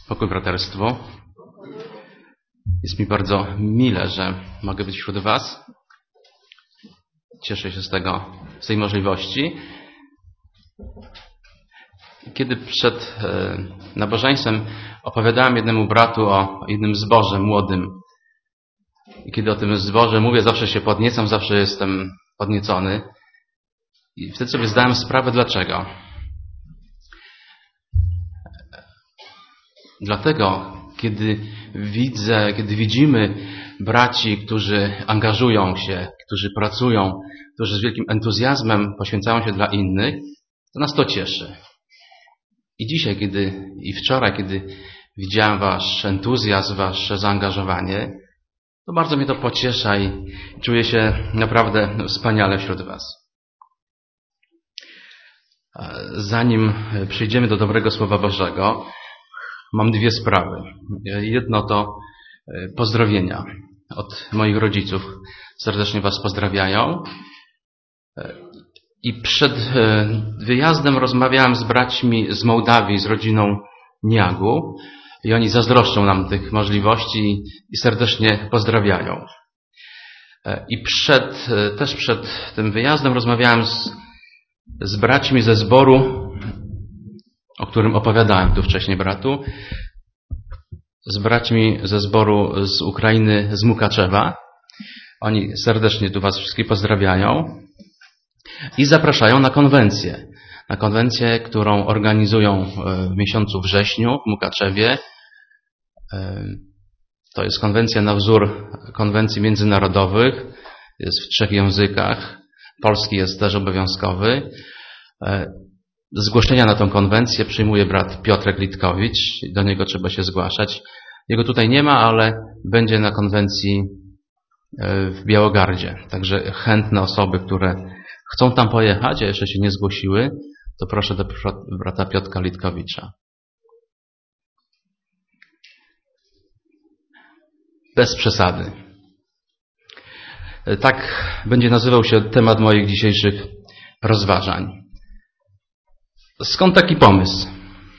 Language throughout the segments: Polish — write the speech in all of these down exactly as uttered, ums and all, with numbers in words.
Pokój braterstwu. Jest mi bardzo mile, że mogę być wśród Was. Cieszę się z tego, z tej możliwości. Kiedy przed nabożeństwem opowiadałem jednemu bratu o jednym zboże młodym. I kiedy o tym zboże mówię, zawsze się podniecam, zawsze jestem podniecony. I wtedy sobie zdałem sprawę, dlaczego. Dlatego, kiedy widzę, kiedy widzimy braci, którzy angażują się, którzy pracują, którzy z wielkim entuzjazmem poświęcają się dla innych, to nas to cieszy. I dzisiaj, kiedy i wczoraj, kiedy widziałem Wasz entuzjazm, Wasze zaangażowanie, to bardzo mnie to pociesza i czuję się naprawdę wspaniale wśród Was. Zanim przejdziemy do dobrego Słowa Bożego, mam dwie sprawy. Jedno to pozdrowienia od moich rodziców. Serdecznie Was pozdrawiają. I przed wyjazdem rozmawiałem z braćmi z Mołdawii, z rodziną Niagu. I oni zazdroszczą nam tych możliwości i serdecznie pozdrawiają. I przed, też przed tym wyjazdem rozmawiałem z, z braćmi ze zboru, o którym opowiadałem tu wcześniej bratu, z braćmi ze zboru z Ukrainy, z Mukaczewa. Oni serdecznie tu Was wszystkich pozdrawiają i zapraszają na konwencję. Na konwencję, którą organizują w miesiącu wrześniu w Mukaczewie. To jest konwencja na wzór konwencji międzynarodowych. Jest w trzech językach. Polski jest też obowiązkowy. Zgłoszenia na tę konwencję przyjmuje brat Piotrek Litkowicz. Do niego trzeba się zgłaszać. Jego tutaj nie ma, ale będzie na konwencji w Białogardzie. Także chętne osoby, które chcą tam pojechać, a jeszcze się nie zgłosiły, to proszę do brata Piotrka Litkowicza. Bez przesady. Tak będzie nazywał się temat moich dzisiejszych rozważań. Skąd taki pomysł?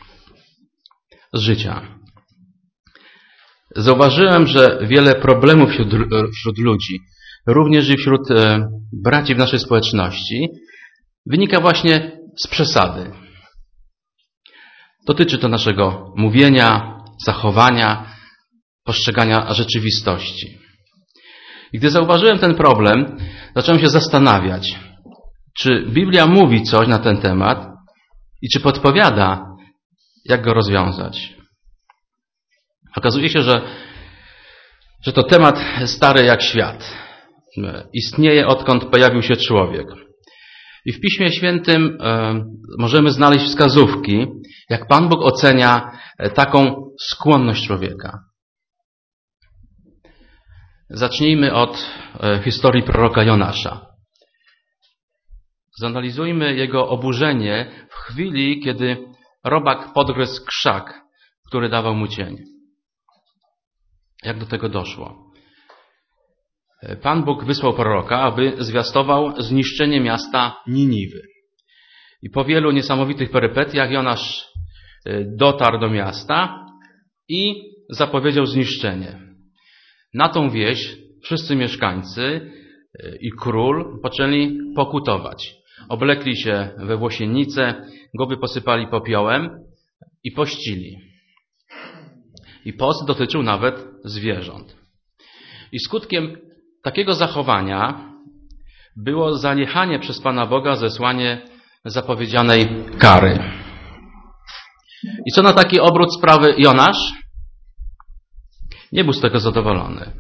Z życia. Zauważyłem, że wiele problemów wśród, wśród ludzi, również i wśród e, braci w naszej społeczności, wynika właśnie z przesady. Dotyczy to naszego mówienia, zachowania, postrzegania rzeczywistości. I gdy zauważyłem ten problem, zacząłem się zastanawiać, czy Biblia mówi coś na ten temat i czy podpowiada, jak go rozwiązać. Okazuje się, że, że to temat stary jak świat. Istnieje, odkąd pojawił się człowiek. I w Piśmie Świętym e, możemy znaleźć wskazówki, jak Pan Bóg ocenia taką skłonność człowieka. Zacznijmy od e, historii proroka Jonasza. Zanalizujmy jego oburzenie w chwili, kiedy robak podgryzł krzak, który dawał mu cień. Jak do tego doszło? Pan Bóg wysłał proroka, aby zwiastował zniszczenie miasta Niniwy. I po wielu niesamowitych perypetiach Jonasz dotarł do miasta i zapowiedział zniszczenie. Na tą wieś wszyscy mieszkańcy i król poczęli pokutować. Oblekli się we włosiennice, głowy posypali popiołem i pościli. I post dotyczył nawet zwierząt. I skutkiem takiego zachowania było zaniechanie przez Pana Boga zesłanie zapowiedzianej kary. I co na taki obrót sprawy Jonasz? Nie był z tego zadowolony.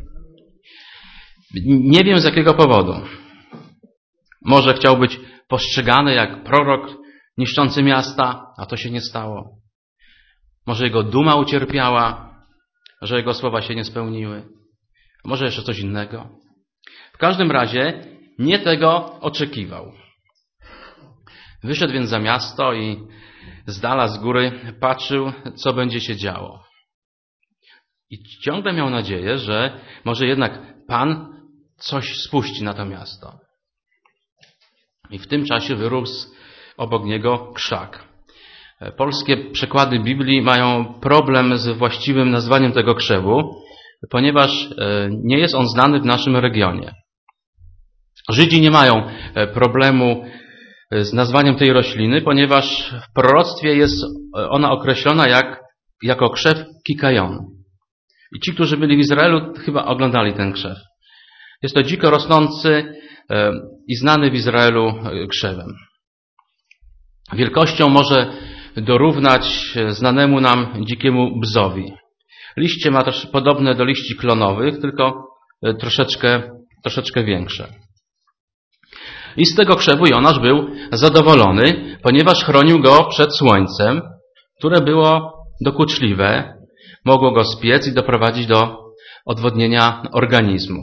Nie wiem z jakiego powodu. Może chciał być postrzegany jak prorok niszczący miasta, a to się nie stało. Może jego duma ucierpiała, że jego słowa się nie spełniły. Może jeszcze coś innego. W każdym razie nie tego oczekiwał. Wyszedł więc za miasto i z dala z góry patrzył, co będzie się działo. I ciągle miał nadzieję, że może jednak Pan coś spuści na to miasto. I w tym czasie wyrósł obok niego krzak. Polskie przekłady Biblii mają problem z właściwym nazwaniem tego krzewu, ponieważ nie jest on znany w naszym regionie. Żydzi nie mają problemu z nazwaniem tej rośliny, ponieważ w proroctwie jest ona określona jak, jako krzew kikajon. I ci, którzy byli w Izraelu, chyba oglądali ten krzew. Jest to dziko rosnący i znany w Izraelu krzewem. Wielkością może dorównać znanemu nam dzikiemu bzowi. Liście ma też podobne do liści klonowych, tylko troszeczkę, troszeczkę większe. I z tego krzewu Jonasz był zadowolony, ponieważ chronił go przed słońcem, które było dokuczliwe, mogło go spiec i doprowadzić do odwodnienia organizmu.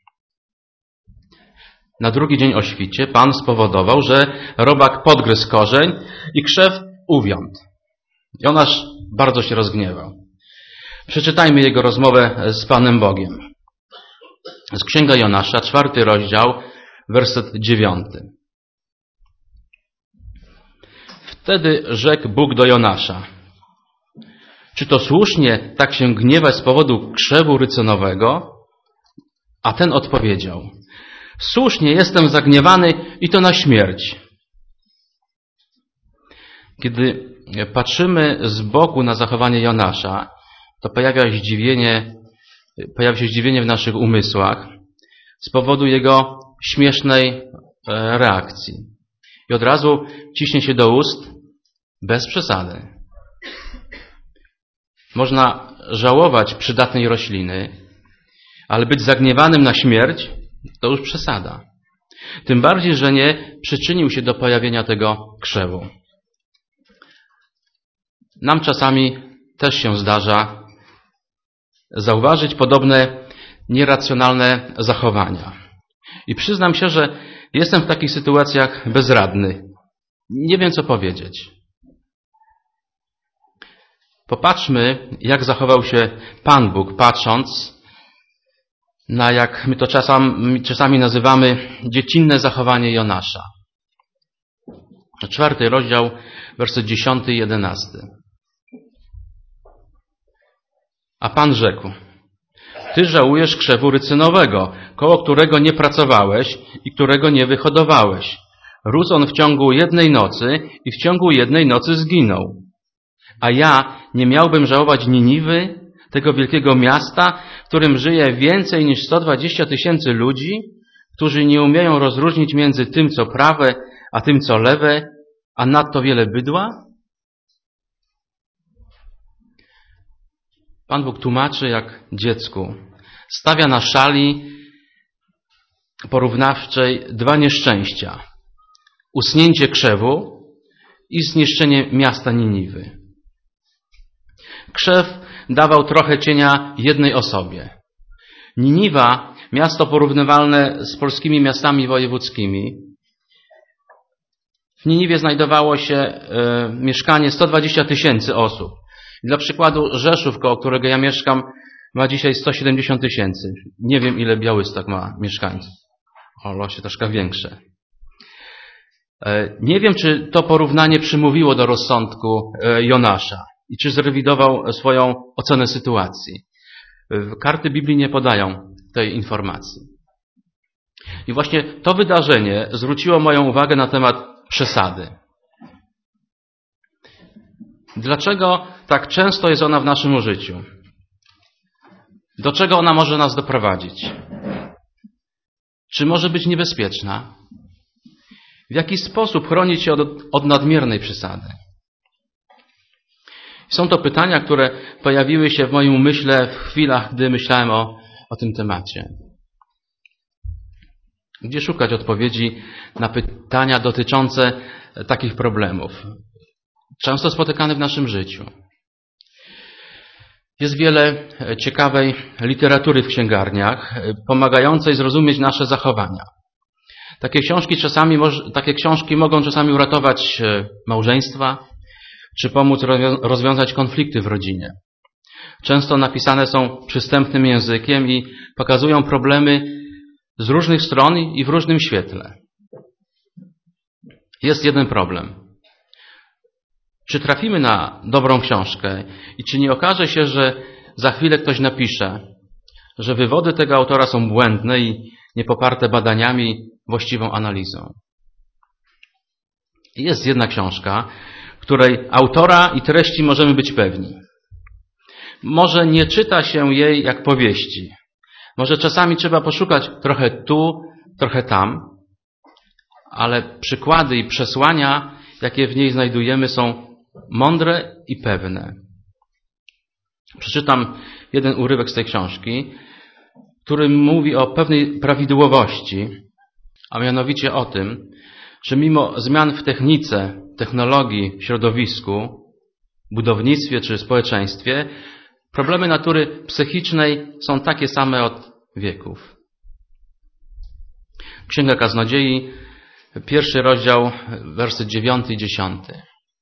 Na drugi dzień o świcie Pan spowodował, że robak podgryzł korzeń i krzew uwiądł. Jonasz bardzo się rozgniewał. Przeczytajmy jego rozmowę z Panem Bogiem. Z Księga Jonasza, czwarty rozdział, werset dziewiąty. Wtedy rzekł Bóg do Jonasza: czy to słusznie tak się gniewać z powodu krzewu ryconowego? A ten odpowiedział: słusznie jestem zagniewany i to na śmierć. Kiedy patrzymy z boku na zachowanie Jonasza, to pojawia się zdziwienie, pojawia się zdziwienie w naszych umysłach z powodu jego śmiesznej reakcji. I od razu ciśnie się do ust: bez przesady. Można żałować przydatnej rośliny, ale być zagniewanym na śmierć to już przesada. Tym bardziej, że nie przyczynił się do pojawienia tego krzewu. Nam czasami też się zdarza zauważyć podobne nieracjonalne zachowania. I przyznam się, że jestem w takich sytuacjach bezradny. Nie wiem, co powiedzieć. Popatrzmy, jak zachował się Pan Bóg, patrząc na, jak my to czasami, czasami nazywamy, dziecinne zachowanie Jonasza. Czwarty rozdział, werset dziesiąty i jedenasty. A Pan rzekł: ty żałujesz krzewu rycynowego, koło którego nie pracowałeś i którego nie wyhodowałeś. Rósł on w ciągu jednej nocy i w ciągu jednej nocy zginął. A ja nie miałbym żałować Niniwy, tego wielkiego miasta, w którym żyje więcej niż sto dwadzieścia tysięcy ludzi, którzy nie umieją rozróżnić między tym, co prawe, a tym, co lewe, a nadto wiele bydła? Pan Bóg tłumaczy jak dziecku. Stawia na szali porównawczej dwa nieszczęścia. Usnięcie krzewu i zniszczenie miasta Niniwy. Krzew dawał trochę cienia jednej osobie. Niniwa, miasto porównywalne z polskimi miastami wojewódzkimi. W Niniwie znajdowało się e, mieszkanie sto dwadzieścia tysięcy osób. Dla przykładu Rzeszów, koło którego ja mieszkam, ma dzisiaj sto siedemdziesiąt tysięcy. Nie wiem, ile Białystok ma mieszkańców. O, losie troszkę większe. Nie wiem, czy to porównanie przymówiło do rozsądku Jonasza i czy zrewidował swoją ocenę sytuacji. Karty Biblii nie podają tej informacji. I właśnie to wydarzenie zwróciło moją uwagę na temat przesady. Dlaczego tak często jest ona w naszym życiu? Do czego ona może nas doprowadzić? Czy może być niebezpieczna? W jaki sposób chronić się od, od nadmiernej przesady? Są to pytania, które pojawiły się w moim umyśle w chwilach, gdy myślałem o, o tym temacie. Gdzie szukać odpowiedzi na pytania dotyczące takich problemów, często spotykane w naszym życiu? Jest wiele ciekawej literatury w księgarniach, pomagającej zrozumieć nasze zachowania. Takie książki czasami, takie książki mogą czasami uratować małżeństwa, czy pomóc rozwiązać konflikty w rodzinie. Często napisane są przystępnym językiem i pokazują problemy z różnych stron i w różnym świetle. Jest jeden problem. Czy trafimy na dobrą książkę i czy nie okaże się, że za chwilę ktoś napisze, że wywody tego autora są błędne i niepoparte badaniami i właściwą analizą. Jest jedna książka, której autora i treści możemy być pewni. Może nie czyta się jej jak powieści. Może czasami trzeba poszukać trochę tu, trochę tam, ale przykłady i przesłania, jakie w niej znajdujemy, są mądre i pewne. Przeczytam jeden urywek z tej książki, który mówi o pewnej prawidłowości, a mianowicie o tym, że mimo zmian w technice, technologii, środowisku, budownictwie czy społeczeństwie, problemy natury psychicznej są takie same od wieków. Księga Kaznodziei, pierwszy rozdział, wersy dziewiąty i dziesiąty.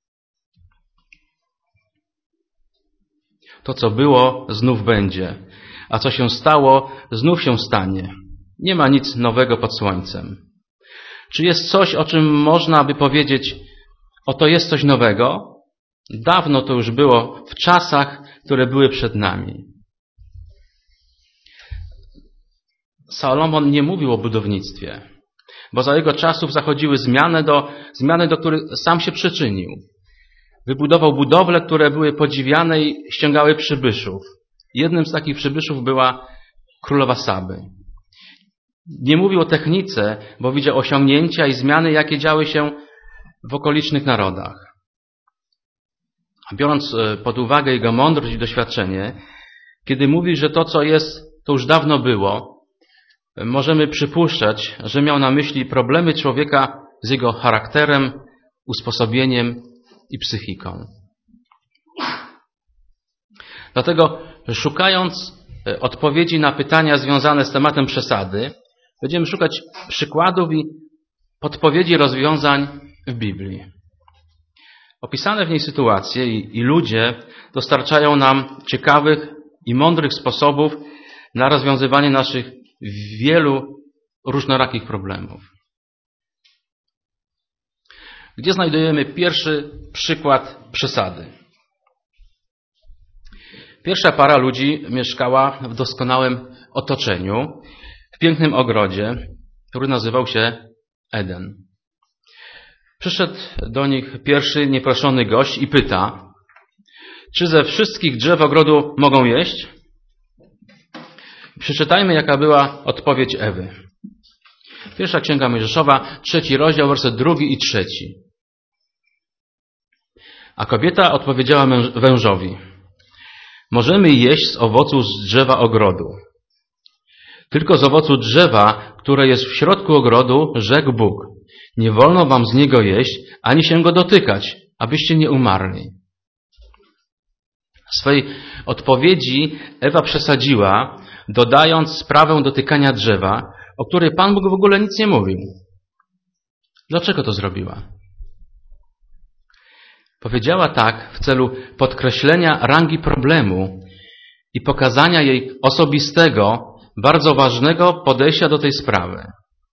To, co było, znów będzie, a co się stało, znów się stanie. Nie ma nic nowego pod słońcem. Czy jest coś, o czym można by powiedzieć, oto jest coś nowego? Dawno to już było, w czasach, które były przed nami. Salomon nie mówił o budownictwie, bo za jego czasów zachodziły zmiany, do, zmiany, do których sam się przyczynił. Wybudował budowle, które były podziwiane i ściągały przybyszów. Jednym z takich przybyszów była królowa Saby. Nie mówił o technice, bo widział osiągnięcia i zmiany, jakie działy się w okolicznych narodach. Biorąc pod uwagę jego mądrość i doświadczenie, kiedy mówi, że to, co jest, to już dawno było, możemy przypuszczać, że miał na myśli problemy człowieka z jego charakterem, usposobieniem i psychiką. Dlatego, szukając odpowiedzi na pytania związane z tematem przesady, będziemy szukać przykładów i podpowiedzi rozwiązań w Biblii. Opisane w niej sytuacje i, i ludzie dostarczają nam ciekawych i mądrych sposobów na rozwiązywanie naszych wielu różnorakich problemów. Gdzie znajdujemy pierwszy przykład przesady? Pierwsza para ludzi mieszkała w doskonałym otoczeniu, w pięknym ogrodzie, który nazywał się Eden. Przyszedł do nich pierwszy nieproszony gość i pyta, czy ze wszystkich drzew ogrodu mogą jeść? Przeczytajmy, jaka była odpowiedź Ewy. Pierwsza Księga Mojżeszowa, trzeci rozdział, werset drugi i trzeci. A kobieta odpowiedziała wężowi, możemy jeść z owocu z drzewa ogrodu. Tylko z owocu drzewa, które jest w środku ogrodu, rzekł Bóg, nie wolno wam z niego jeść, ani się go dotykać, abyście nie umarli. W swej odpowiedzi Ewa przesadziła, dodając sprawę dotykania drzewa, o której Pan Bóg w ogóle nic nie mówił. Dlaczego to zrobiła? Powiedziała tak w celu podkreślenia rangi problemu i pokazania jej osobistego, bardzo ważnego podejścia do tej sprawy.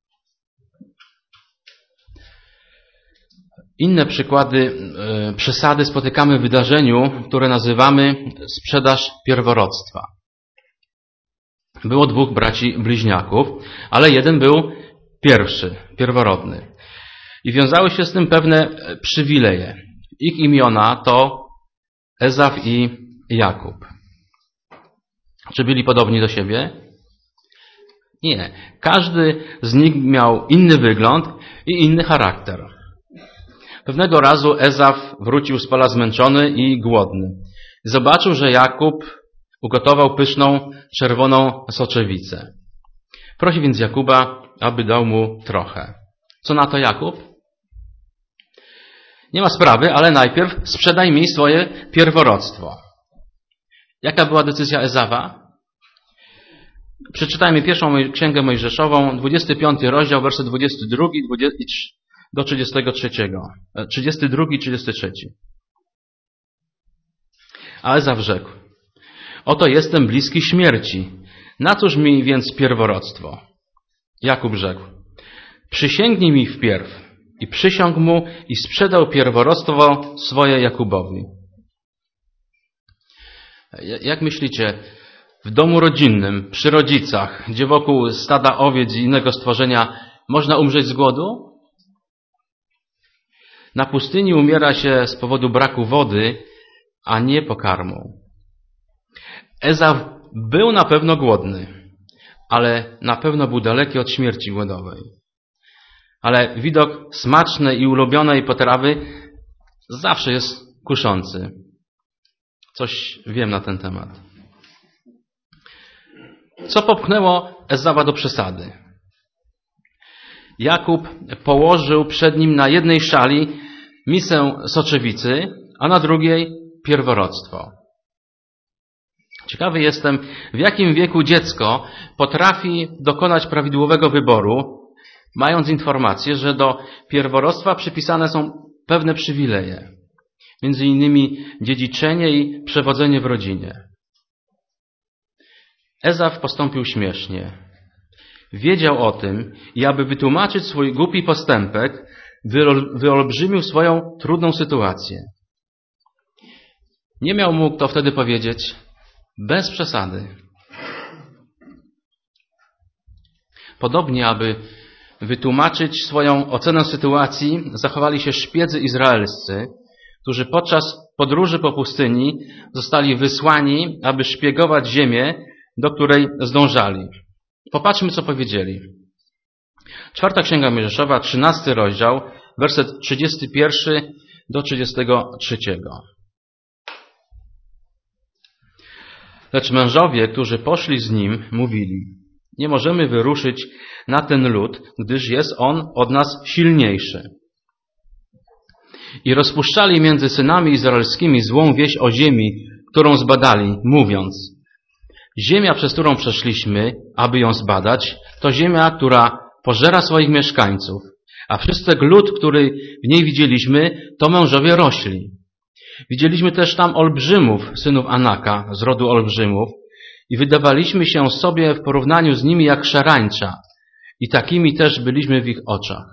Inne przykłady e, przesady spotykamy w wydarzeniu, które nazywamy sprzedaż pierworództwa. Było dwóch braci bliźniaków, ale jeden był pierwszy, pierworodny. I wiązały się z tym pewne przywileje. Ich imiona to Ezaf i Jakub. Czy byli podobni do siebie? Nie. Każdy z nich miał inny wygląd i inny charakter. Pewnego razu Ezaf wrócił z pola zmęczony i głodny. Zobaczył, że Jakub ugotował pyszną, czerwoną soczewicę. Prosi więc Jakuba, aby dał mu trochę. Co na to Jakub? Nie ma sprawy, ale najpierw sprzedaj mi swoje pierworództwo. Jaka była decyzja Ezawa? Przeczytajmy pierwszą Księgę Mojżeszową, dwudziesty piąty rozdział, werset dwudziesty drugi do trzydziestego trzeciego. trzydziesty drugi i trzydziesty trzeci. A Ezaf rzekł, oto jestem bliski śmierci. Na cóż mi więc pierworództwo? Jakub rzekł, przysięgnij mi wpierw. I przysiągł mu i sprzedał pierworodstwo swoje Jakubowi. Jak myślicie, w domu rodzinnym, przy rodzicach, gdzie wokół stada owiec i innego stworzenia można umrzeć z głodu? Na pustyni umiera się z powodu braku wody, a nie pokarmu. Ezaw był na pewno głodny, ale na pewno był daleki od śmierci głodowej. Ale widok smacznej i ulubionej potrawy zawsze jest kuszący. Coś wiem na ten temat. Co popchnęło Ezawa do przesady? Jakub położył przed nim na jednej szali misę soczewicy, a na drugiej pierworództwo. Ciekawy jestem, w jakim wieku dziecko potrafi dokonać prawidłowego wyboru, mając informację, że do pierworództwa przypisane są pewne przywileje, między innymi dziedziczenie i przewodzenie w rodzinie. Ezaw postąpił śmiesznie. Wiedział o tym i aby wytłumaczyć swój głupi postępek, wyolbrzymił swoją trudną sytuację. Nie miał mu kto wtedy powiedzieć: bez przesady. Podobnie, aby wytłumaczyć swoją ocenę sytuacji, zachowali się szpiedzy izraelscy, którzy podczas podróży po pustyni zostali wysłani, aby szpiegować ziemię, do której zdążali. Popatrzmy, co powiedzieli. Czwarta Księga Mojżeszowa, trzynasty rozdział, werset trzydziesty pierwszy do trzydziestego trzeciego. Lecz mężowie, którzy poszli z nim, mówili: nie możemy wyruszyć na ten lud, gdyż jest on od nas silniejszy. I rozpuszczali między synami izraelskimi złą wieść o ziemi, którą zbadali, mówiąc: ziemia, przez którą przeszliśmy, aby ją zbadać, to ziemia, która pożera swoich mieszkańców, a wszystek lud, który w niej widzieliśmy, to mężowie rośli. Widzieliśmy też tam olbrzymów, synów Anaka, z rodu olbrzymów, i wydawaliśmy się sobie w porównaniu z nimi jak szarańcza, i takimi też byliśmy w ich oczach.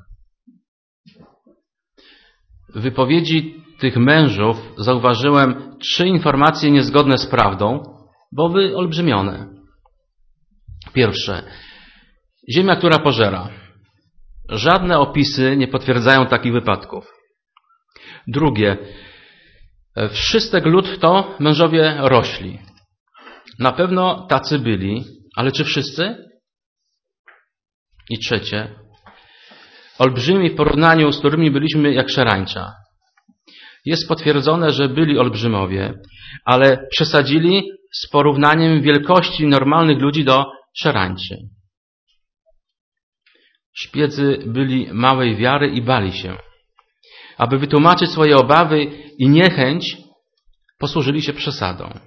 W wypowiedzi tych mężów zauważyłem trzy informacje niezgodne z prawdą, bo wyolbrzymione. Pierwsze. Ziemia, która pożera. Żadne opisy nie potwierdzają takich wypadków. Drugie. Wszystek lud to mężowie rośli. Na pewno tacy byli, ale czy wszyscy? I trzecie. Olbrzymi w porównaniu, z którymi byliśmy jak szarańcza. Jest potwierdzone, że byli olbrzymowie, ale przesadzili z porównaniem wielkości normalnych ludzi do szarańczy. Szpiedzy byli małej wiary i bali się. Aby wytłumaczyć swoje obawy i niechęć, posłużyli się przesadą.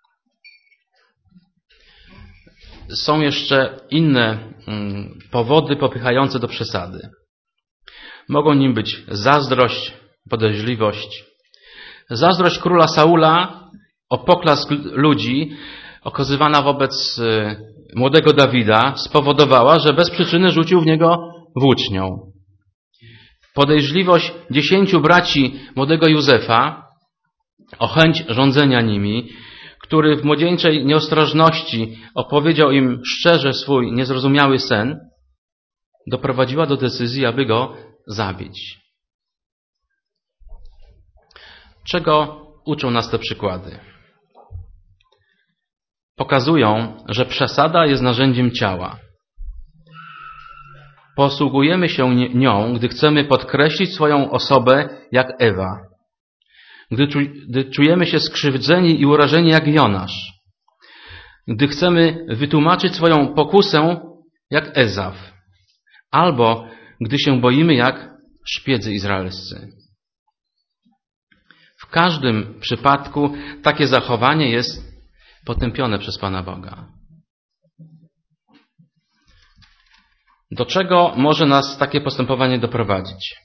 Są jeszcze inne powody popychające do przesady. Mogą nim być zazdrość, podejrzliwość. Zazdrość króla Saula o poklask ludzi okazywana wobec młodego Dawida spowodowała, że bez przyczyny rzucił w niego włócznią. Podejrzliwość dziesięciu braci młodego Józefa o chęć rządzenia nimi, który w młodzieńczej nieostrożności opowiedział im szczerze swój niezrozumiały sen, doprowadziła do decyzji, aby go zabić. Czego uczą nas te przykłady? Pokazują, że przesada jest narzędziem ciała. Posługujemy się nią, gdy chcemy podkreślić swoją osobę jak Ewa. Gdy, czu, gdy czujemy się skrzywdzeni i urażeni jak Jonasz. Gdy chcemy wytłumaczyć swoją pokusę jak Ezaw. Albo gdy się boimy jak szpiedzy izraelscy. W każdym przypadku takie zachowanie jest potępione przez Pana Boga. Do czego może nas takie postępowanie doprowadzić?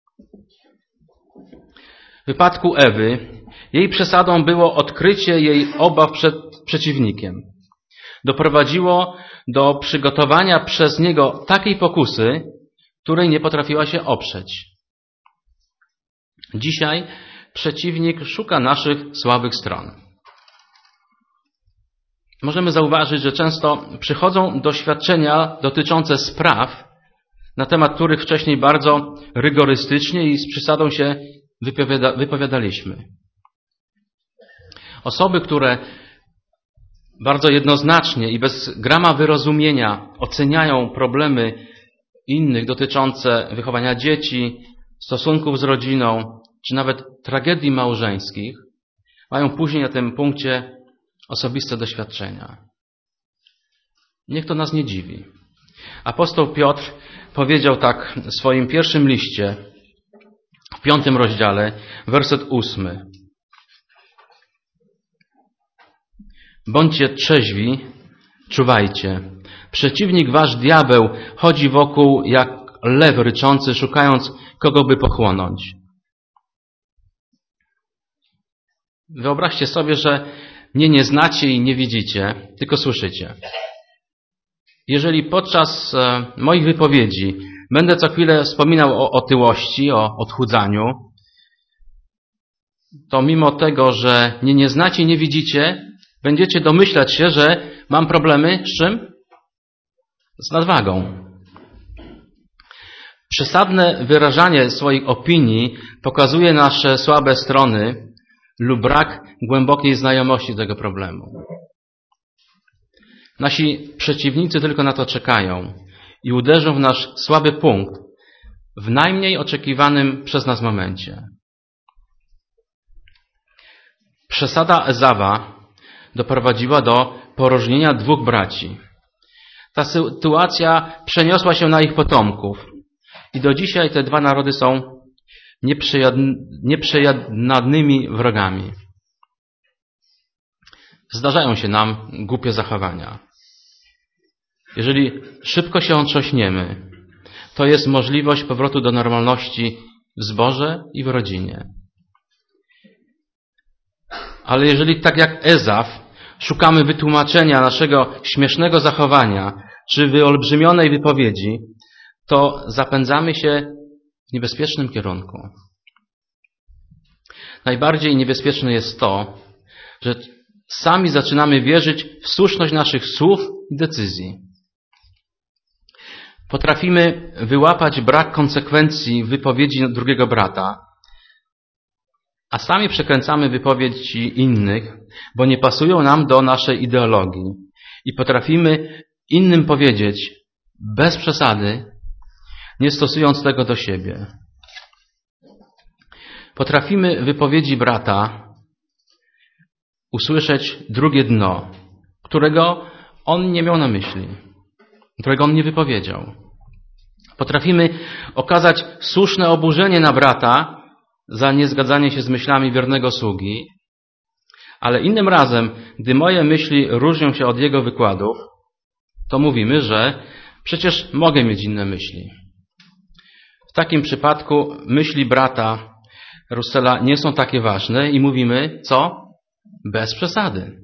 W wypadku Ewy, jej przesadą było odkrycie jej obaw przed przeciwnikiem. Doprowadziło do przygotowania przez niego takiej pokusy, której nie potrafiła się oprzeć. Dzisiaj przeciwnik szuka naszych słabych stron. Możemy zauważyć, że często przychodzą doświadczenia dotyczące spraw, na temat których wcześniej bardzo rygorystycznie i z przysadą się wypowiada, wypowiadaliśmy. Osoby, które bardzo jednoznacznie i bez grama wyrozumienia oceniają problemy innych dotyczące wychowania dzieci, stosunków z rodziną, czy nawet tragedii małżeńskich, mają później na tym punkcie osobiste doświadczenia. Niech to nas nie dziwi. Apostoł Piotr powiedział tak w swoim pierwszym liście, w piątym rozdziale, werset ósmy. Bądźcie trzeźwi, czuwajcie. Przeciwnik wasz diabeł chodzi wokół jak lew ryczący, szukając kogo by pochłonąć. Wyobraźcie sobie, że mnie nie znacie i nie widzicie, tylko słyszycie. Jeżeli podczas moich wypowiedzi będę co chwilę wspominał o otyłości, o odchudzaniu, to mimo tego, że mnie nie znacie i nie widzicie, będziecie domyślać się, że mam problemy z czym? Z nadwagą. Przesadne wyrażanie swoich opinii pokazuje nasze słabe strony lub brak głębokiej znajomości tego problemu. Nasi przeciwnicy tylko na to czekają i uderzą w nasz słaby punkt w najmniej oczekiwanym przez nas momencie. Przesada Ezawa doprowadziła do porożnienia dwóch braci. Ta sytuacja przeniosła się na ich potomków i do dzisiaj te dwa narody są nieprzejednanymi wrogami. Zdarzają się nam głupie zachowania. Jeżeli szybko się otrząśniemy, to jest możliwość powrotu do normalności w zborze i w rodzinie. Ale jeżeli tak jak Ezaw szukamy wytłumaczenia naszego śmiesznego zachowania czy wyolbrzymionej wypowiedzi, to zapędzamy się w niebezpiecznym kierunku. Najbardziej niebezpieczne jest to, że sami zaczynamy wierzyć w słuszność naszych słów i decyzji. Potrafimy wyłapać brak konsekwencji w wypowiedzi drugiego brata, a sami przekręcamy wypowiedzi innych, bo nie pasują nam do naszej ideologii i potrafimy innym powiedzieć bez przesady, nie stosując tego do siebie. Potrafimy wypowiedzi brata usłyszeć drugie dno, którego on nie miał na myśli, którego on nie wypowiedział. Potrafimy okazać słuszne oburzenie na brata za niezgadzanie się z myślami wiernego sługi, ale innym razem, gdy moje myśli różnią się od jego wykładów, to mówimy, że przecież mogę mieć inne myśli. W takim przypadku myśli brata Russella nie są takie ważne i mówimy, co? Bez przesady.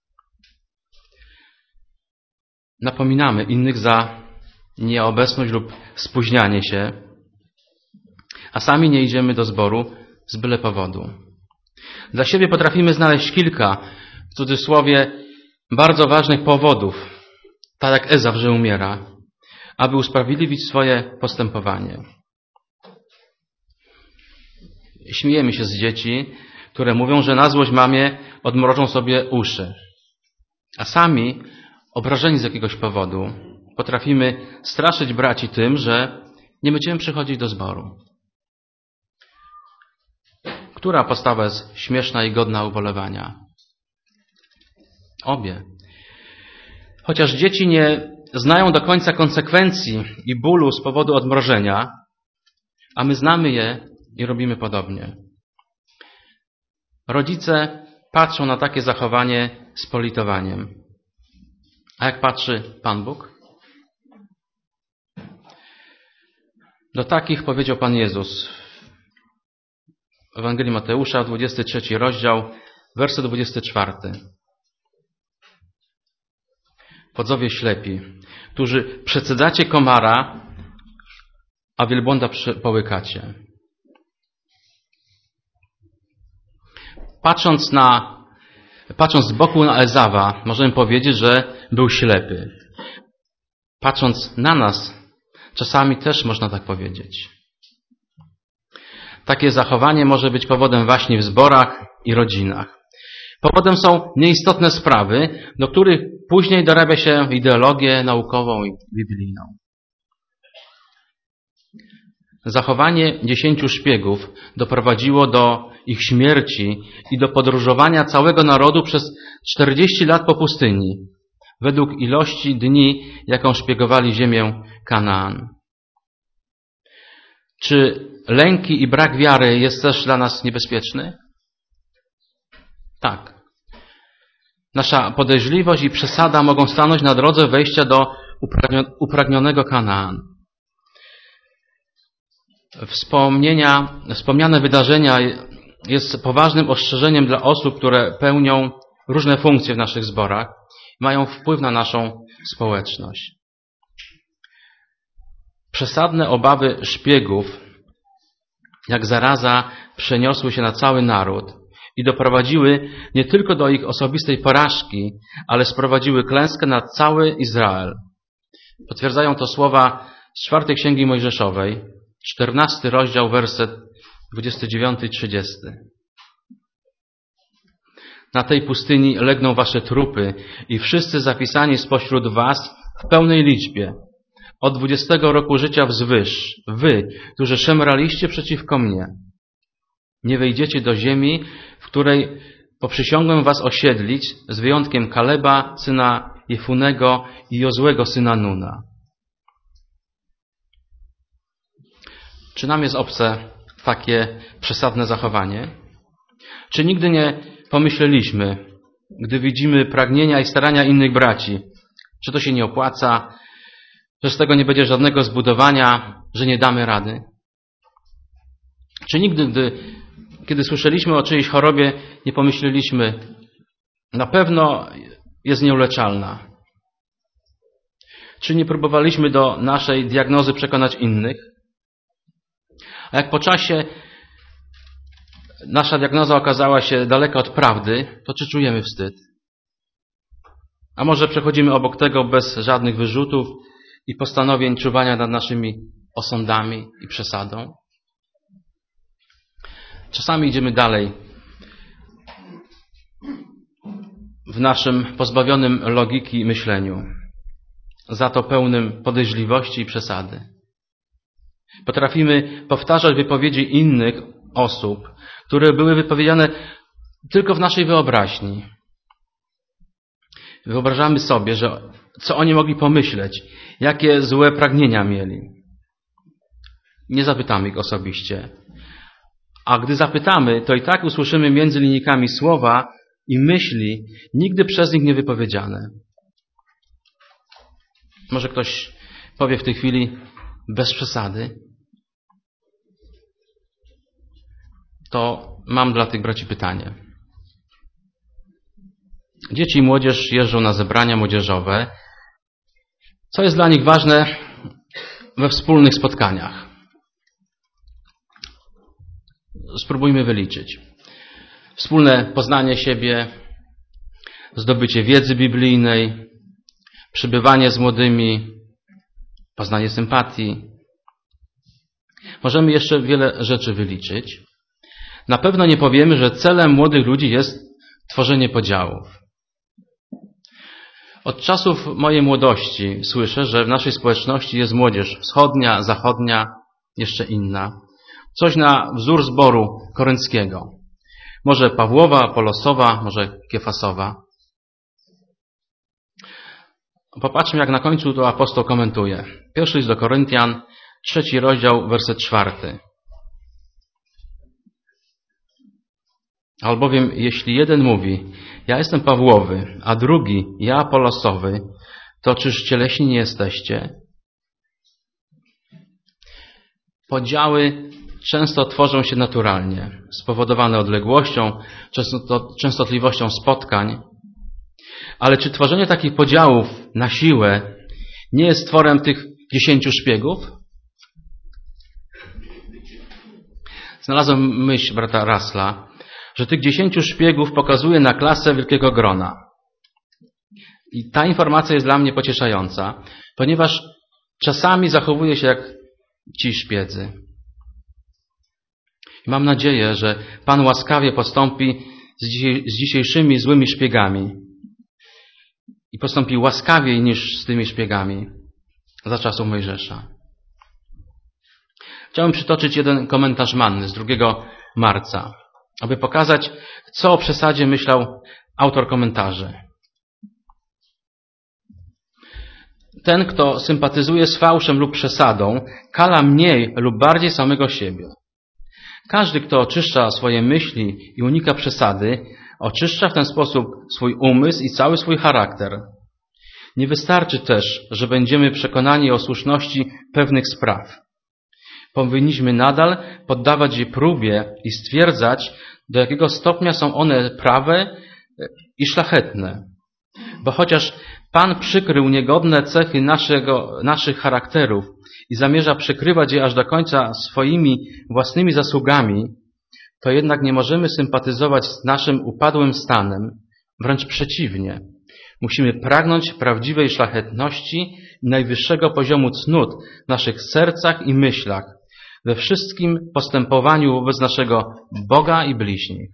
Napominamy innych za nieobecność lub spóźnianie się, a sami nie idziemy do zboru z byle powodu. Dla siebie potrafimy znaleźć kilka, w cudzysłowie, bardzo ważnych powodów, tak jak Ezaw, że umiera, aby usprawiedliwić swoje postępowanie. Śmiejemy się z dzieci, które mówią, że na złość mamie odmrożą sobie uszy. A sami, obrażeni z jakiegoś powodu, potrafimy straszyć braci tym, że nie będziemy przychodzić do zboru. Która postawa jest śmieszna i godna ubolewania? Obie. Chociaż dzieci nie znają do końca konsekwencji i bólu z powodu odmrożenia, a my znamy je i robimy podobnie. Rodzice patrzą na takie zachowanie z politowaniem. A jak patrzy Pan Bóg? Do takich powiedział Pan Jezus w Ewangelii Mateusza, dwudziesty trzeci rozdział, werset dwudziesty czwarty. Wodzowie ślepi, którzy przecedzacie komara, a wielbłąda połykacie. Patrząc na, patrząc z boku na Ezawa, możemy powiedzieć, że był ślepy. Patrząc na nas, czasami też można tak powiedzieć. Takie zachowanie może być powodem właśnie w zborach i rodzinach. Powodem są nieistotne sprawy, do których później dorabia się ideologię naukową i biblijną. Zachowanie dziesięciu szpiegów doprowadziło do ich śmierci i do podróżowania całego narodu przez czterdzieści lat po pustyni, według ilości dni, jaką szpiegowali ziemię Kanaan. Czy lęki i brak wiary jest też dla nas niebezpieczny? Tak. Nasza podejrzliwość i przesada mogą stanąć na drodze wejścia do upragnionego Kanaan. Wspomnienia, wspomniane wydarzenia jest poważnym ostrzeżeniem dla osób, które pełnią różne funkcje w naszych zborach i mają wpływ na naszą społeczność. Przesadne obawy szpiegów, jak zaraza, przeniosły się na cały naród i doprowadziły nie tylko do ich osobistej porażki, ale sprowadziły klęskę na cały Izrael. Potwierdzają to słowa z czwartej Księgi Mojżeszowej, czternasty rozdział, werset dwudziesty dziewiąty i trzydziesty. Na tej pustyni legną wasze trupy i wszyscy zapisani spośród was w pełnej liczbie, od dwudziestego roku życia wzwyż, wy, którzy szemraliście przeciwko mnie. Nie wejdziecie do ziemi, w której poprzysiągłem was osiedlić, z wyjątkiem Kaleba, syna Jefunego i Jozłego, syna Nuna. Czy nam jest obce takie przesadne zachowanie? Czy nigdy nie pomyśleliśmy, gdy widzimy pragnienia i starania innych braci, że to się nie opłaca, że z tego nie będzie żadnego zbudowania, że nie damy rady? Czy nigdy, gdy, kiedy słyszeliśmy o czyjejś chorobie, nie pomyśleliśmy, na pewno jest nieuleczalna? Czy nie próbowaliśmy do naszej diagnozy przekonać innych? A jak po czasie nasza diagnoza okazała się daleka od prawdy, to czy czujemy wstyd? A może przechodzimy obok tego bez żadnych wyrzutów i postanowień czuwania nad naszymi osądami i przesadą? Czasami idziemy dalej w naszym pozbawionym logiki myśleniu, za to pełnym podejrzliwości i przesady. Potrafimy powtarzać wypowiedzi innych osób, które były wypowiedziane tylko w naszej wyobraźni. Wyobrażamy sobie, że co oni mogli pomyśleć, jakie złe pragnienia mieli. Nie zapytamy ich osobiście. A gdy zapytamy, to i tak usłyszymy między linijkami słowa i myśli, nigdy przez nich nie wypowiedziane. Może ktoś powie w tej chwili, bez przesady? To mam dla tych braci pytanie. Dzieci i młodzież jeżdżą na zebrania młodzieżowe. Co jest dla nich ważne we wspólnych spotkaniach? Spróbujmy wyliczyć. Wspólne poznanie siebie, zdobycie wiedzy biblijnej, przebywanie z młodymi, poznanie sympatii. Możemy jeszcze wiele rzeczy wyliczyć. Na pewno nie powiemy, że celem młodych ludzi jest tworzenie podziałów. Od czasów mojej młodości słyszę, że w naszej społeczności jest młodzież wschodnia, zachodnia, jeszcze inna. Coś na wzór zboru korynckiego. Może Pawłowa, Apolosowa, może Kefasowa. Popatrzmy, jak na końcu to apostoł komentuje. Pierwszy list do Koryntian, trzeci rozdział, werset czwarty. Albowiem jeśli jeden mówi, ja jestem Pawłowy, a drugi, ja Apolosowy, to czyż cieleśni nie jesteście? Podziały często tworzą się naturalnie, spowodowane odległością, częstotliwością spotkań. Ale czy tworzenie takich podziałów na siłę nie jest tworem tych dziesięciu szpiegów? Znalazłem myśl brata Russella, że tych dziesięciu szpiegów pokazuje na klasę wielkiego grona. I ta informacja jest dla mnie pocieszająca, ponieważ czasami zachowuje się jak ci szpiedzy. I mam nadzieję, że Pan łaskawie postąpi z, dzisiaj, z dzisiejszymi złymi szpiegami i postąpi łaskawiej niż z tymi szpiegami za czasów Mojżesza. Chciałem przytoczyć jeden komentarz Manny z drugiego marca, aby pokazać, co o przesadzie myślał autor komentarzy. Ten, kto sympatyzuje z fałszem lub przesadą, kala mniej lub bardziej samego siebie. Każdy, kto oczyszcza swoje myśli i unika przesady, oczyszcza w ten sposób swój umysł i cały swój charakter. Nie wystarczy też, że będziemy przekonani o słuszności pewnych spraw. Powinniśmy nadal poddawać je próbie i stwierdzać, do jakiego stopnia są one prawe i szlachetne. Bo chociaż Pan przykrył niegodne cechy naszego, naszych charakterów i zamierza przykrywać je aż do końca swoimi własnymi zasługami, to jednak nie możemy sympatyzować z naszym upadłym stanem. Wręcz przeciwnie. Musimy pragnąć prawdziwej szlachetności i najwyższego poziomu cnót w naszych sercach i myślach, we wszystkim postępowaniu wobec naszego Boga i bliźnich.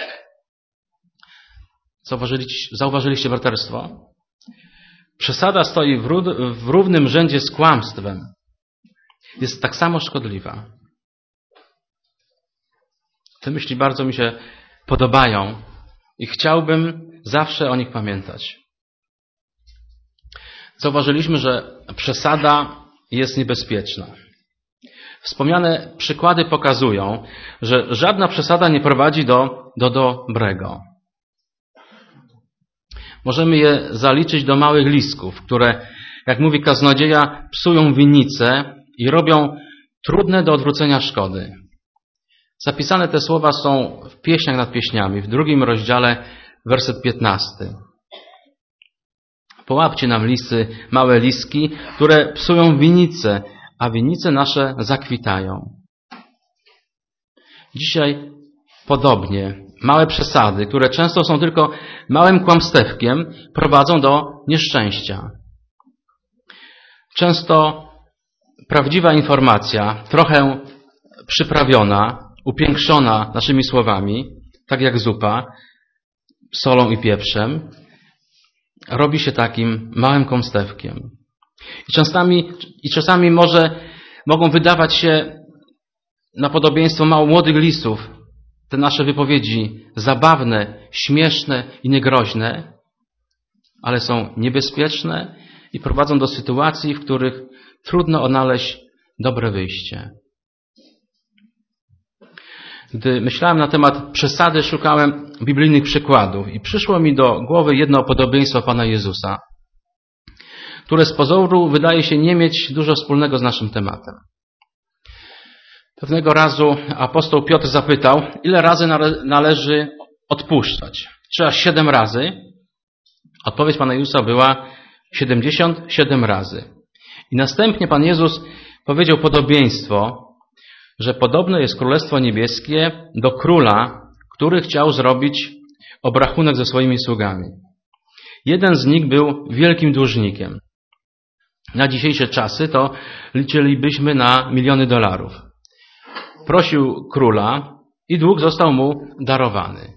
Zauważyliście, zauważyliście braterstwo? Przesada stoi w, ró- w równym rzędzie z kłamstwem. Jest tak samo szkodliwa. Te myśli bardzo mi się podobają i chciałbym zawsze o nich pamiętać. Zauważyliśmy, że przesada jest niebezpieczna. Wspomniane przykłady pokazują, że żadna przesada nie prowadzi do, do dobrego. Możemy je zaliczyć do małych listków, które, jak mówi kaznodzieja, psują winnice i robią trudne do odwrócenia szkody. Zapisane te słowa są w Pieśniach nad Pieśniami, w drugim rozdziale, werset piętnasty. Połapcie nam lisy, małe listki, które psują winnice, a winnice nasze zakwitają. Dzisiaj podobnie małe przesady, które często są tylko małym kłamstewkiem, prowadzą do nieszczęścia. Często prawdziwa informacja, trochę przyprawiona, upiększona naszymi słowami, tak jak zupa, solą i pieprzem, robi się takim małym kłamstewkiem. I czasami, i czasami może mogą wydawać się na podobieństwo mało młodych lisów te nasze wypowiedzi zabawne, śmieszne i niegroźne, ale są niebezpieczne i prowadzą do sytuacji, w których trudno odnaleźć dobre wyjście. Gdy myślałem na temat przesady, szukałem biblijnych przykładów i przyszło mi do głowy jedno podobieństwo Pana Jezusa, które z pozoru wydaje się nie mieć dużo wspólnego z naszym tematem. Pewnego razu apostoł Piotr zapytał, ile razy należy odpuszczać? Czy aż siedem razy? Odpowiedź Pana Jezusa była siedemdziesiąt siedem razy. I następnie Pan Jezus powiedział podobieństwo, że podobne jest Królestwo Niebieskie do króla, który chciał zrobić obrachunek ze swoimi sługami. Jeden z nich był wielkim dłużnikiem. Na dzisiejsze czasy to liczylibyśmy na miliony dolarów. Prosił króla i dług został mu darowany.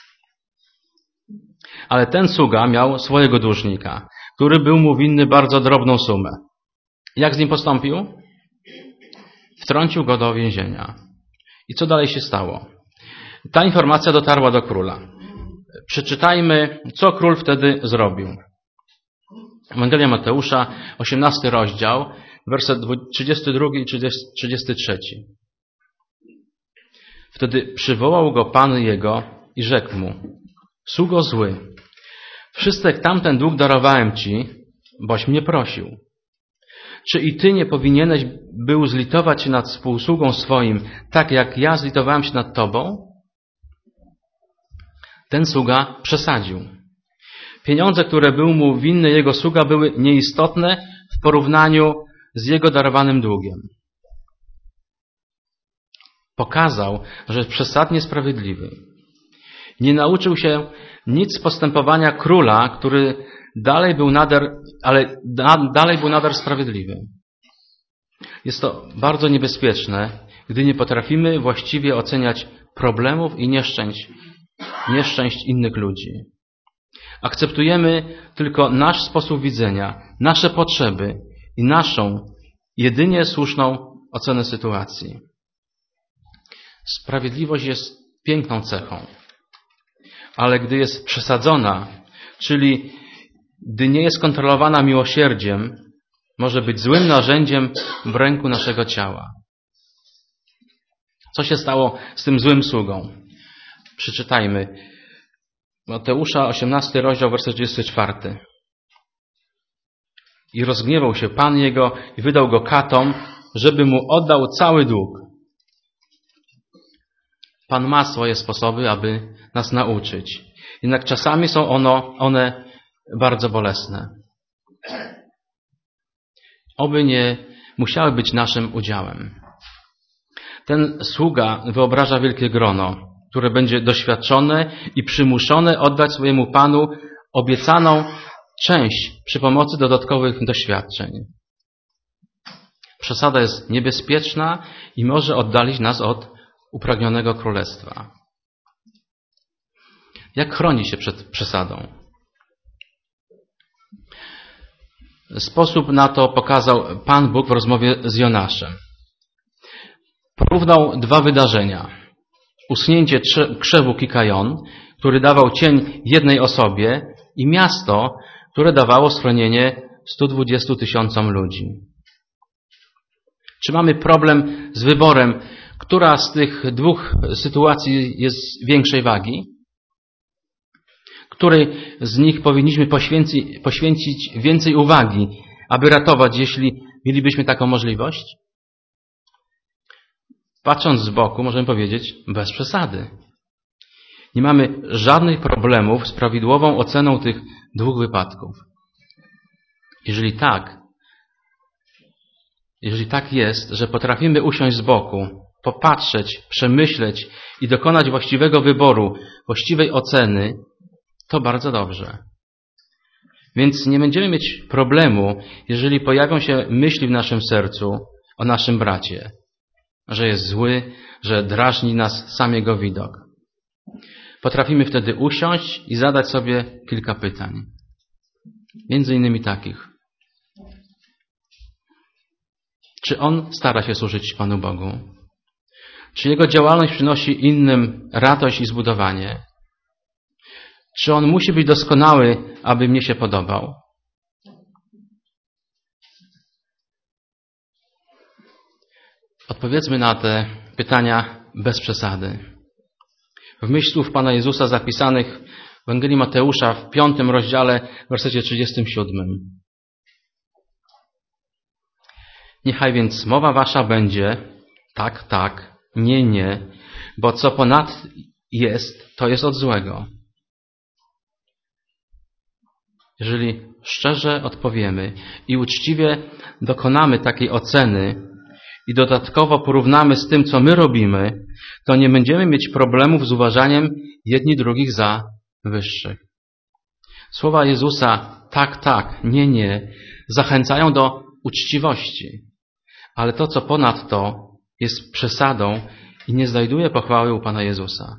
Ale ten sługa miał swojego dłużnika, który był mu winny bardzo drobną sumę. Jak z nim postąpił? Wtrącił go do więzienia. I co dalej się stało? Ta informacja dotarła do króla. Przeczytajmy, co król wtedy zrobił. Ewangelia Mateusza, osiemnasty rozdział, werset trzydziesty drugi i trzydziesty trzeci. Wtedy przywołał go Pan jego i rzekł mu: sługo zły, wszystek tamten dług darowałem ci, boś mnie prosił. Czy i ty nie powinieneś był zlitować się nad współsługą swoim, tak jak ja zlitowałem się nad tobą? Ten sługa przesadził. Pieniądze, które był mu winny jego sługa, były nieistotne w porównaniu z jego darowanym długiem. Pokazał, że jest przesadnie sprawiedliwy. Nie nauczył się nic z postępowania króla, który dalej był nader, ale da, dalej był nader sprawiedliwy. Jest to bardzo niebezpieczne, gdy nie potrafimy właściwie oceniać problemów i nieszczęść, nieszczęść innych ludzi. Akceptujemy tylko nasz sposób widzenia, nasze potrzeby i naszą jedynie słuszną ocenę sytuacji. Sprawiedliwość jest piękną cechą, ale gdy jest przesadzona, czyli gdy nie jest kontrolowana miłosierdziem, może być złym narzędziem w ręku naszego ciała. Co się stało z tym złym sługą? Przeczytajmy. Mateusza, osiemnasty rozdział, werset dwudziesty czwarty. I rozgniewał się Pan jego i wydał go katom, żeby mu oddał cały dług. Pan ma swoje sposoby, aby nas nauczyć. Jednak czasami są ono, one bardzo bolesne. Oby nie musiały być naszym udziałem. Ten sługa wyobraża wielkie grono, które będzie doświadczone i przymuszone oddać swojemu Panu obiecaną część przy pomocy dodatkowych doświadczeń. Przesada jest niebezpieczna i może oddalić nas od upragnionego królestwa. Jak chroni się przed przesadą? Sposób na to pokazał Pan Bóg w rozmowie z Jonaszem. Porównał dwa wydarzenia. Uschnięcie krzewu Kikajon, który dawał cień jednej osobie, i miasto, które dawało schronienie stu dwudziestu tysiącom ludzi. Czy mamy problem z wyborem, która z tych dwóch sytuacji jest większej wagi? Której z nich powinniśmy poświęcić, poświęcić więcej uwagi, aby ratować, jeśli mielibyśmy taką możliwość? Patrząc z boku, możemy powiedzieć bez przesady. Nie mamy żadnych problemów z prawidłową oceną tych dwóch wypadków. Jeżeli tak, jeżeli tak jest, że potrafimy usiąść z boku, popatrzeć, przemyśleć i dokonać właściwego wyboru, właściwej oceny, to bardzo dobrze. Więc nie będziemy mieć problemu, jeżeli pojawią się myśli w naszym sercu o naszym bracie, że jest zły, że drażni nas sam jego widok. Potrafimy wtedy usiąść i zadać sobie kilka pytań. Między innymi takich. Czy on stara się służyć Panu Bogu? Czy jego działalność przynosi innym radość i zbudowanie? Czy on musi być doskonały, aby mnie się podobał? Odpowiedzmy na te pytania bez przesady. W myśl słów Pana Jezusa zapisanych w Ewangelii Mateusza w piątym rozdziale, w wersecie trzydziestym siódmym. Niechaj więc mowa wasza będzie tak, tak, nie, nie, bo co ponad jest, to jest od złego. Jeżeli szczerze odpowiemy i uczciwie dokonamy takiej oceny i dodatkowo porównamy z tym, co my robimy, to nie będziemy mieć problemów z uważaniem jedni drugich za wyższych. Słowa Jezusa tak, tak, nie, nie zachęcają do uczciwości, ale to, co ponad to, jest przesadą i nie znajduje pochwały u Pana Jezusa.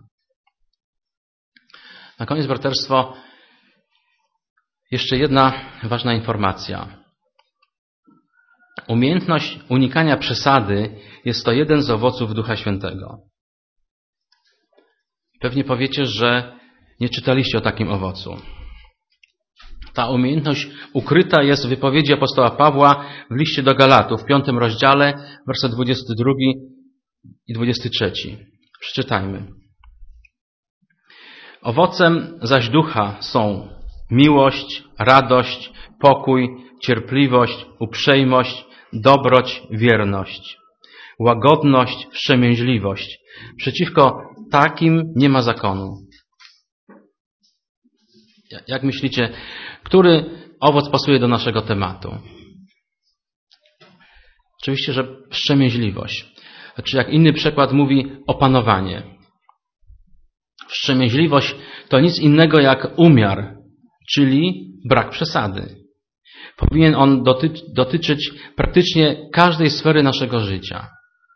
Na koniec, braterstwo, jeszcze jedna ważna informacja. Umiejętność unikania przesady jest to jeden z owoców Ducha Świętego. Pewnie powiecie, że nie czytaliście o takim owocu. Ta umiejętność ukryta jest w wypowiedzi apostoła Pawła w liście do Galatów, w piątym rozdziale, werset dwudziesty drugi i dwudziesty trzeci. Przeczytajmy. Owocem zaś ducha są miłość, radość, pokój, cierpliwość, uprzejmość, dobroć, wierność, łagodność, wstrzemięźliwość. Przeciwko takim nie ma zakonu. Jak myślicie, który owoc pasuje do naszego tematu? Oczywiście, że wstrzemięźliwość. Czy jak inny przekład mówi, opanowanie. Wstrzemięźliwość to nic innego jak umiar, czyli brak przesady. Powinien on doty- dotyczyć praktycznie każdej sfery naszego życia.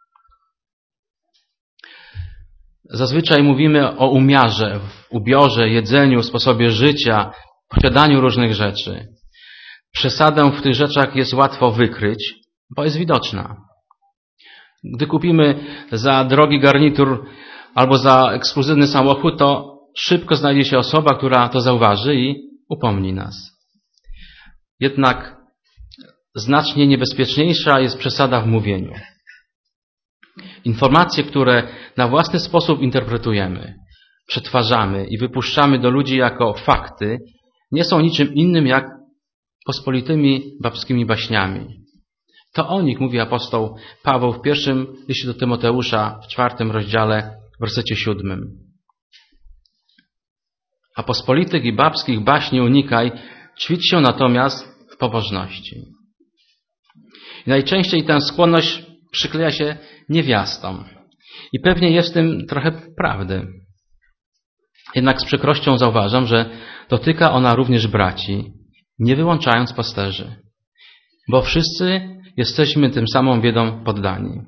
Zazwyczaj mówimy o umiarze, w ubiorze, jedzeniu, sposobie życia, posiadaniu różnych rzeczy. Przesadę w tych rzeczach jest łatwo wykryć, bo jest widoczna. Gdy kupimy za drogi garnitur albo za ekskluzywny samochód, to szybko znajdzie się osoba, która to zauważy i upomni nas. Jednak znacznie niebezpieczniejsza jest przesada w mówieniu. Informacje, które na własny sposób interpretujemy, przetwarzamy i wypuszczamy do ludzi jako fakty, nie są niczym innym jak pospolitymi babskimi baśniami. To o nich mówi apostoł Paweł w pierwszym liście do Tymoteusza w czwartym rozdziale, w wersecie siódmym. A pospolitych i babskich baśni unikaj, ćwicz się natomiast w pobożności. I najczęściej tę skłonność przykleja się niewiastom. I pewnie jest w tym trochę prawdy. Jednak z przykrością zauważam, że dotyka ona również braci, nie wyłączając pasterzy. Bo wszyscy jesteśmy tym samą biedą poddani.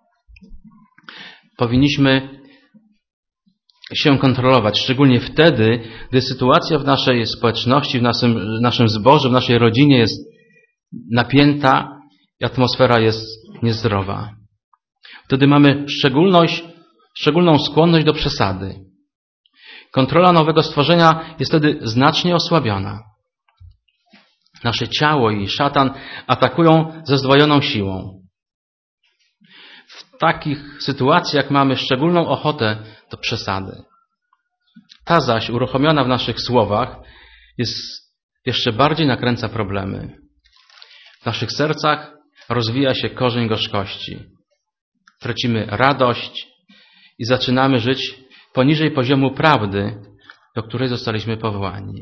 Powinniśmy się kontrolować, szczególnie wtedy, gdy sytuacja w naszej społeczności, w naszym, w naszym zborze, w naszej rodzinie jest napięta i atmosfera jest niezdrowa. Wtedy mamy szczególność, szczególną skłonność do przesady. Kontrola nowego stworzenia jest wtedy znacznie osłabiona. Nasze ciało i szatan atakują ze zdwojoną siłą. W takich sytuacjach mamy szczególną ochotę do przesady. Ta zaś, uruchomiona w naszych słowach, jest jeszcze bardziej nakręca problemy. W naszych sercach rozwija się korzeń gorzkości. Tracimy radość i zaczynamy żyć poniżej poziomu prawdy, do której zostaliśmy powołani.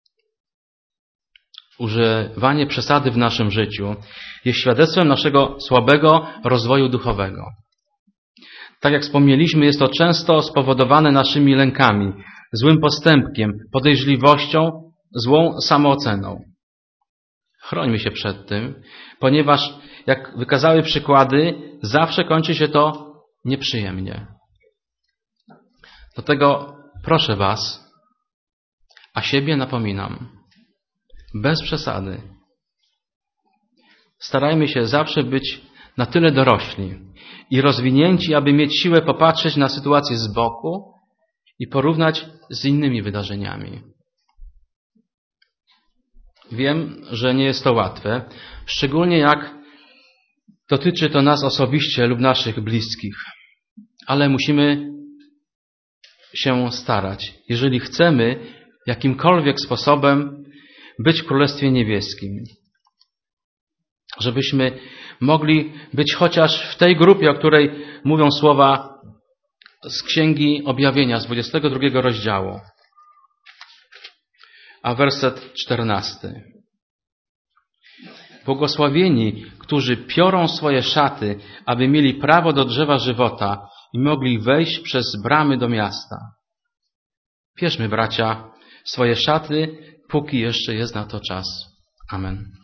Używanie przesady w naszym życiu jest świadectwem naszego słabego rozwoju duchowego. Tak jak wspomnieliśmy, jest to często spowodowane naszymi lękami, złym postępkiem, podejrzliwością, złą samooceną. Chrońmy się przed tym, ponieważ, jak wykazały przykłady, zawsze kończy się to nieprzyjemnie. Dlatego proszę Was, a siebie napominam, bez przesady. Starajmy się zawsze być na tyle dorośli i rozwinięci, aby mieć siłę popatrzeć na sytuację z boku i porównać z innymi wydarzeniami. Wiem, że nie jest to łatwe, szczególnie jak dotyczy to nas osobiście lub naszych bliskich, ale musimy się starać, jeżeli chcemy jakimkolwiek sposobem być w Królestwie Niebieskim. Żebyśmy mogli być chociaż w tej grupie, o której mówią słowa z Księgi Objawienia, z dwudziestego drugiego rozdziału. A werset czternasty. Błogosławieni, którzy piorą swoje szaty, aby mieli prawo do drzewa żywota i mogli wejść przez bramy do miasta. Bierzmy, bracia, swoje szaty, póki jeszcze jest na to czas. Amen.